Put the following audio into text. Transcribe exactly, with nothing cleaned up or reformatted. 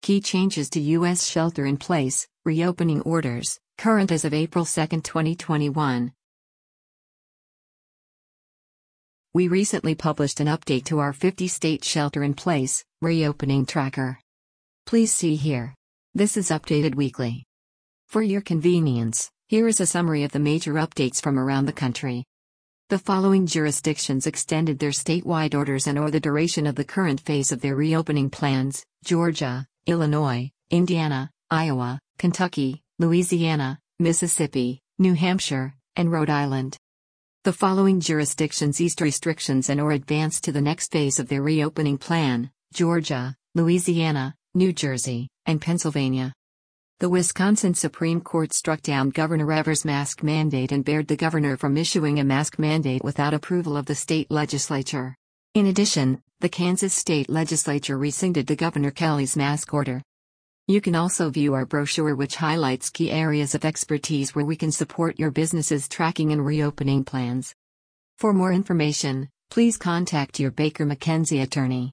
Key changes to U S shelter-in-place, reopening orders, current as of April second, twenty twenty-one. We recently published an update to our fifty-state shelter-in-place, reopening tracker. Please see here. This is updated weekly. For your convenience, here is a summary of the major updates from around the country. The following jurisdictions extended their statewide orders and or the duration of the current phase of their reopening plans: Georgia, Illinois, Indiana, Iowa, Kentucky, Louisiana, Mississippi, New Hampshire, and Rhode Island. The following jurisdictions eased restrictions and or advanced to the next phase of their reopening plan: Georgia, Louisiana, New Jersey, and Pennsylvania. The Wisconsin Supreme Court struck down Governor Evers' mask mandate and barred the governor from issuing a mask mandate without approval of the state legislature. In addition, the Kansas state legislature rescinded the Governor Kelly's mask order. You can also view our brochure, which highlights key areas of expertise where we can support your business's tracking and reopening plans. For more information, please contact your Baker McKenzie attorney.